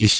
Ich,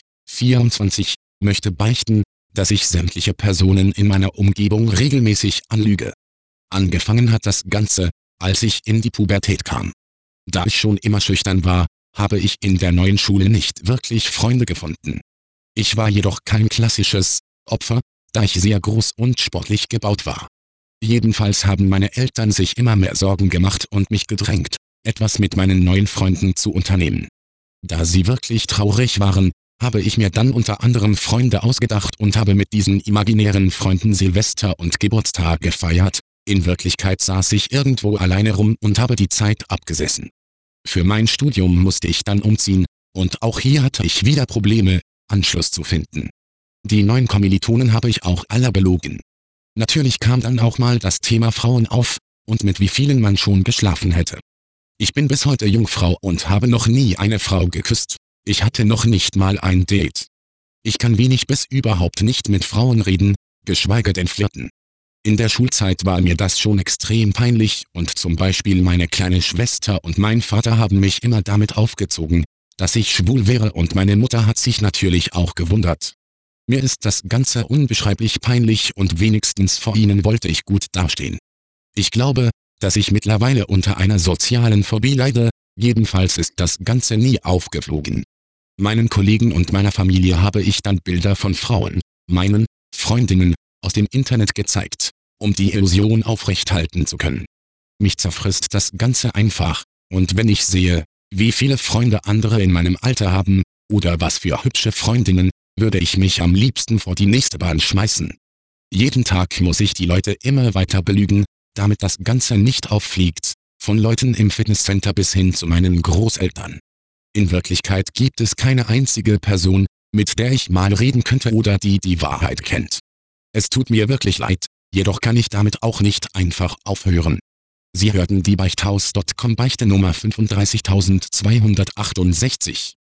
24, möchte beichten, dass ich sämtliche Personen in meiner Umgebung regelmäßig anlüge. Angefangen hat das Ganze, als ich in die Pubertät kam. Da ich schon immer schüchtern war, habe ich in der neuen Schule nicht wirklich Freunde gefunden. Ich war jedoch kein klassisches Opfer, da ich sehr groß und sportlich gebaut war. Jedenfalls haben meine Eltern sich immer mehr Sorgen gemacht und mich gedrängt, etwas mit meinen neuen Freunden zu unternehmen. Da sie wirklich traurig waren, habe ich mir dann unter anderem Freunde ausgedacht und habe mit diesen imaginären Freunden Silvester und Geburtstag gefeiert. In Wirklichkeit saß ich irgendwo alleine rum und habe die Zeit abgesessen. Für mein Studium musste ich dann umziehen, und auch hier hatte ich wieder Probleme, Anschluss zu finden. Die neuen Kommilitonen habe ich auch alle belogen. Natürlich kam dann auch mal das Thema Frauen auf, und mit wie vielen man schon geschlafen hätte. Ich bin bis heute Jungfrau und habe noch nie eine Frau geküsst. Ich hatte noch nicht mal ein Date. Ich kann wenig bis überhaupt nicht mit Frauen reden, geschweige denn flirten. In der Schulzeit war mir das schon extrem peinlich, und zum Beispiel meine kleine Schwester und mein Vater haben mich immer damit aufgezogen, dass ich schwul wäre, und meine Mutter hat sich natürlich auch gewundert. Mir ist das Ganze unbeschreiblich peinlich, und wenigstens vor ihnen wollte ich gut dastehen. Ich glaube, dass ich mittlerweile unter einer sozialen Phobie leide, jedenfalls ist das Ganze nie aufgeflogen. Meinen Kollegen und meiner Familie habe ich dann Bilder von Frauen, meinen Freundinnen, aus dem Internet gezeigt, um die Illusion aufrechthalten zu können. Mich zerfrisst das Ganze einfach, und wenn ich sehe, wie viele Freunde andere in meinem Alter haben, oder was für hübsche Freundinnen, würde ich mich am liebsten vor die nächste Bahn schmeißen. Jeden Tag muss ich die Leute immer weiter belügen, damit das Ganze nicht auffliegt, von Leuten im Fitnesscenter bis hin zu meinen Großeltern. In Wirklichkeit gibt es keine einzige Person, mit der ich mal reden könnte oder die die Wahrheit kennt. Es tut mir wirklich leid, jedoch kann ich damit auch nicht einfach aufhören. Sie hörten die Beichthaus.com Beichte Nummer 35268.